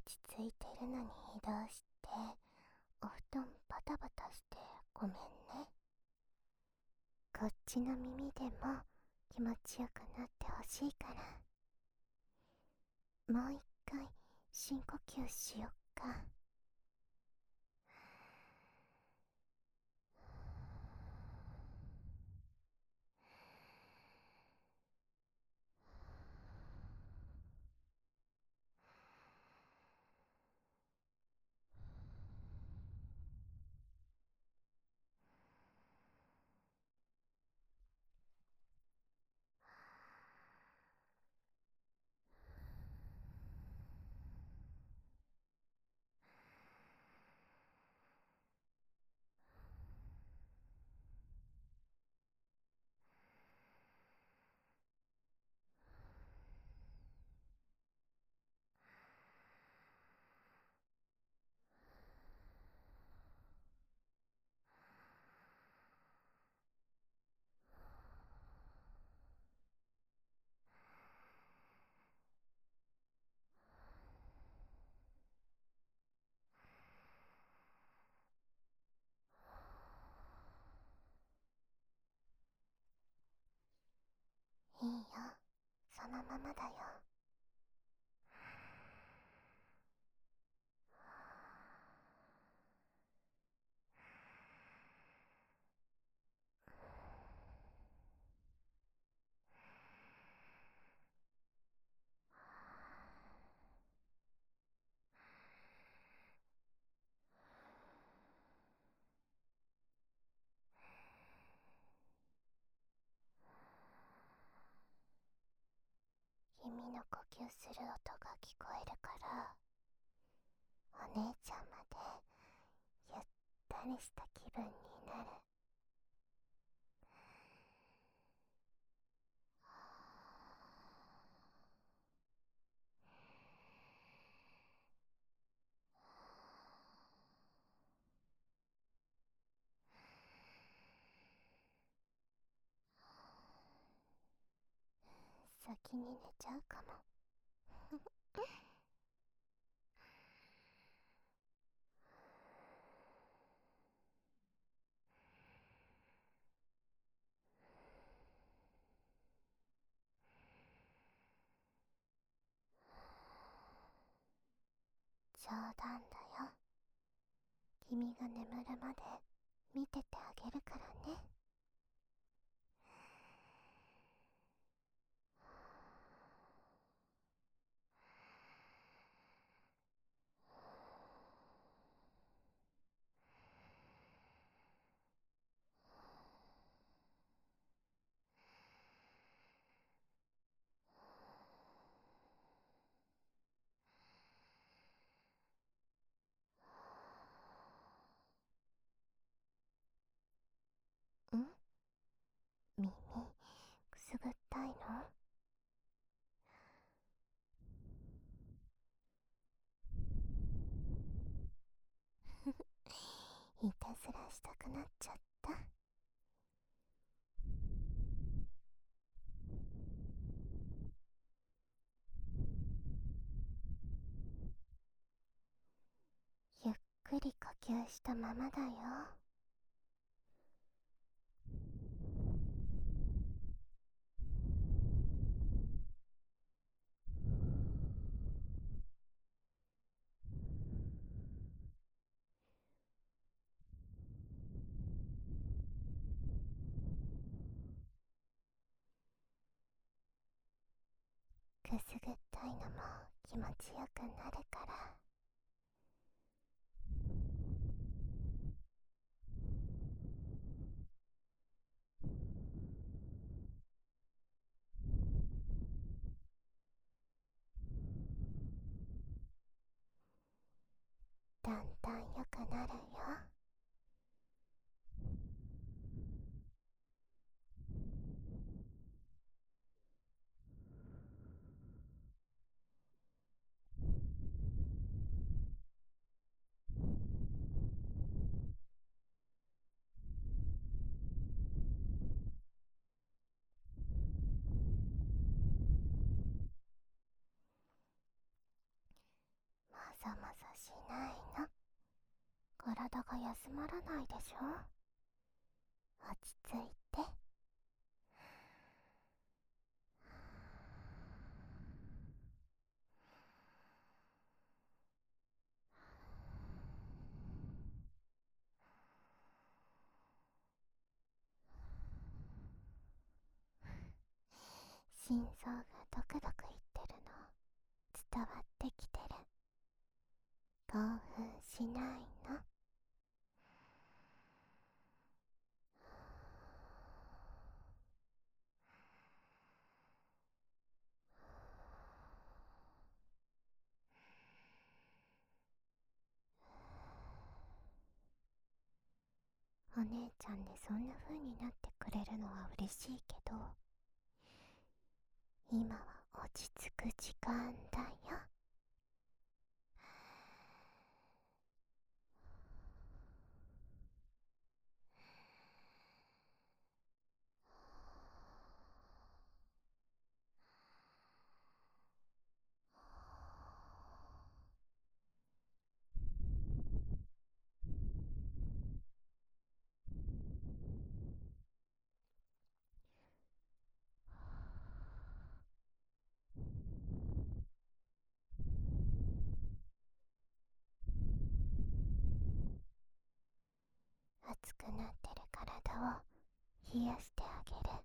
ち着いてるのに移動してお布団バタバタしてごめんね。こっちの耳でも気持ちよくなってほしいから、もう一回深呼吸しよっか。いいよ、そのままだよ。君の呼吸する音が聞こえるから、お姉ちゃんまでゆったりした気分になる。先に寝ちゃうかも。冗談だよ。君が眠るまで見ててあげるからね。ん？耳くすぐったいの？いたずらしたくなっちゃった？ゆっくり呼吸したままだよ。くすぐったいのも気持ちよくなるから。だんだん良くなるよ。もう体が休まらないでしょ。落ち着いて。心臓がドクドクいってるの伝わってきてる。興奮しないの？お姉ちゃんでそんな風になってくれるのは嬉しいけど、今は落ち着く時間だよ。熱くなってる体を冷やしてあげる。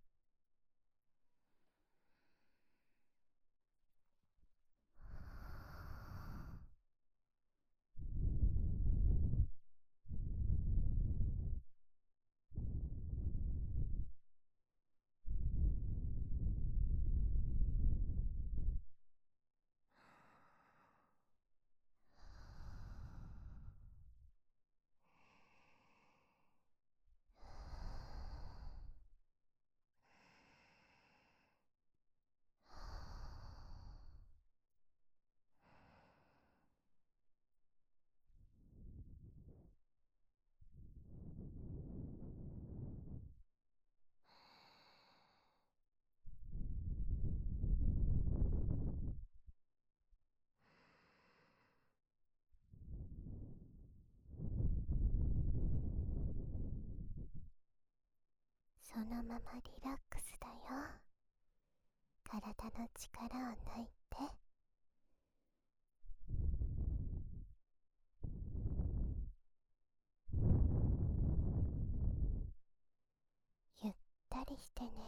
そのままリラックスだよ。体の力を抜いて。ゆったりしてね。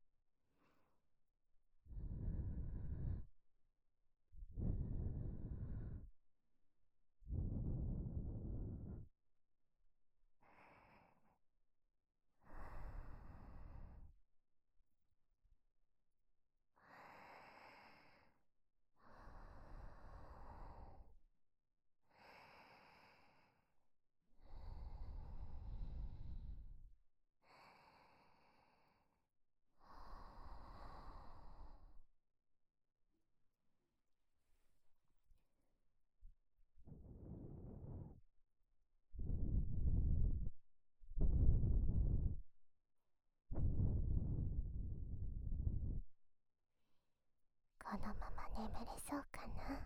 このまま眠れそうかな？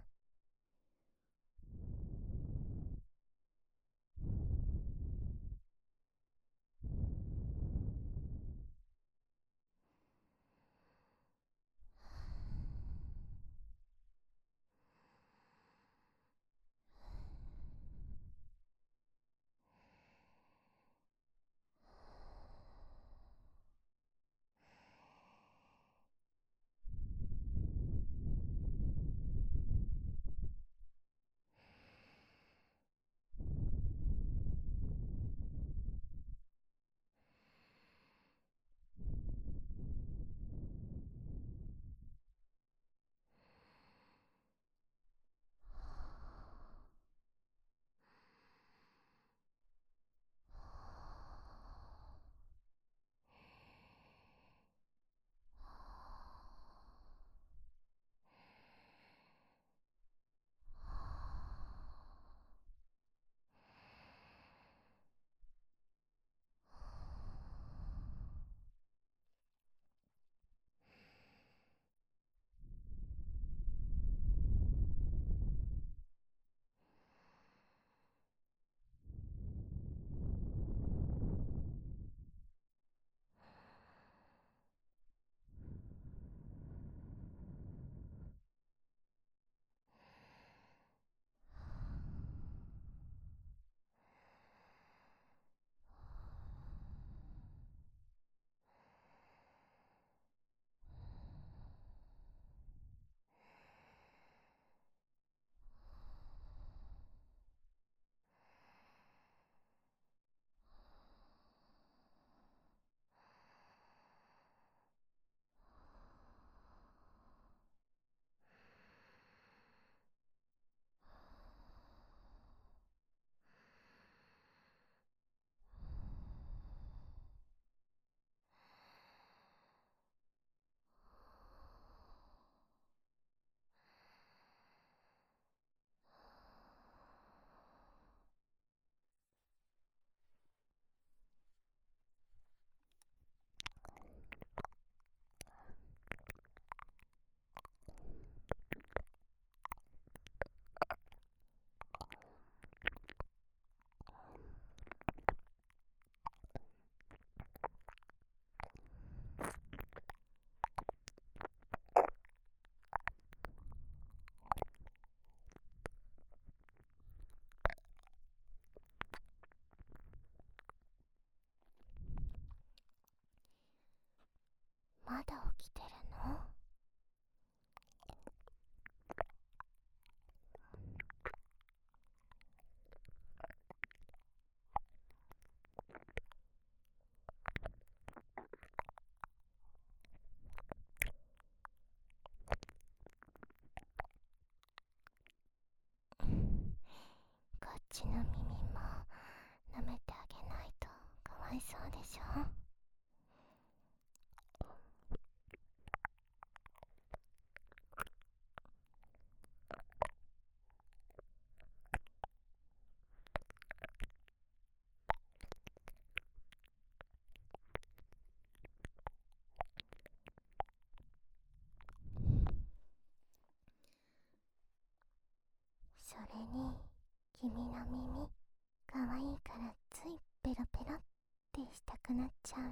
きてるの？こっちの耳も舐めてあげないとかわいそうでしょ。それに君の耳かわいいからついペロペロってしたくなっちゃうの。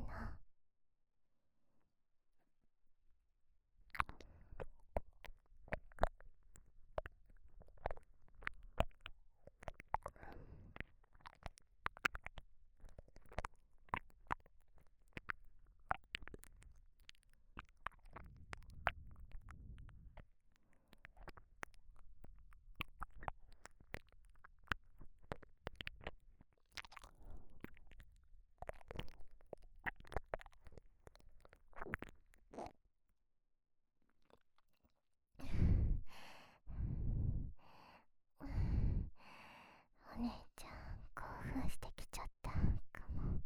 お姉ちゃん興奮してきちゃったかも。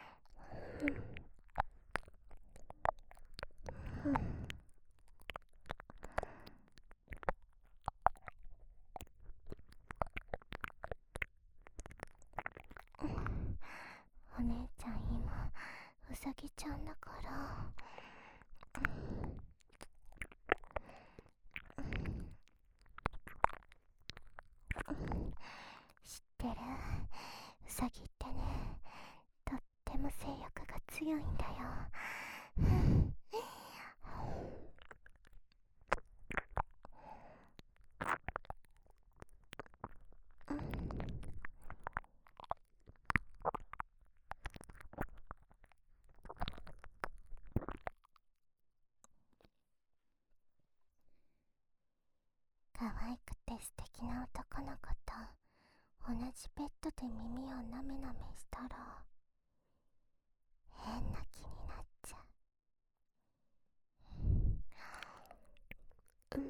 お姉ちゃん今うさぎちゃんだから。知ってる？うさぎってね、とっても性欲が強いんだよ。可愛くて素敵な男の子と同じベッドで耳をなめなめしたら変な気になっちゃう。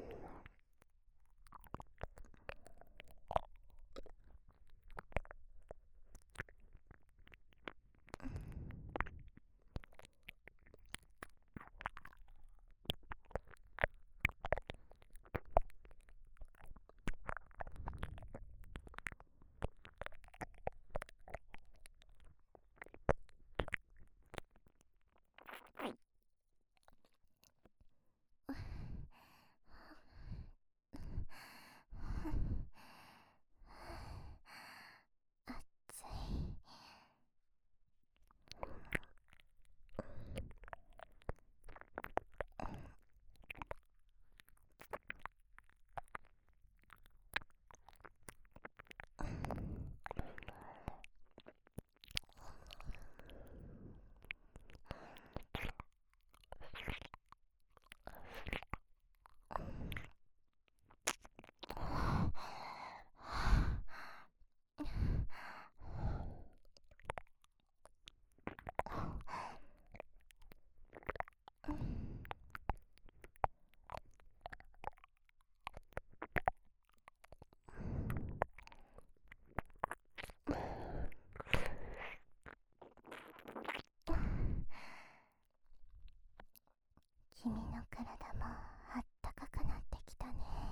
暑い。君の体もあったかくなってきたね。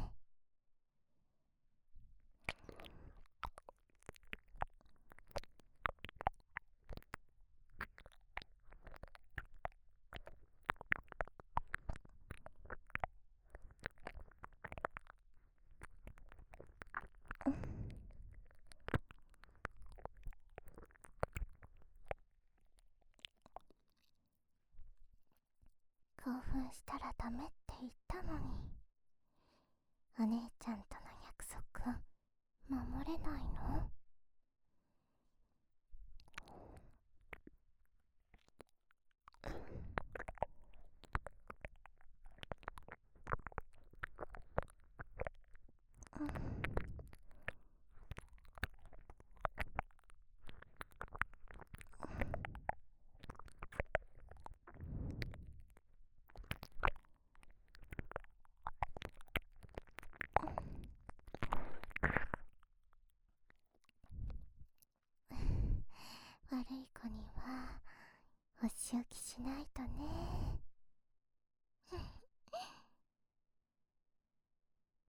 興奮したらダメって言ったのに、お姉ちゃんとの約束守れないの？ お仕置きしないとね。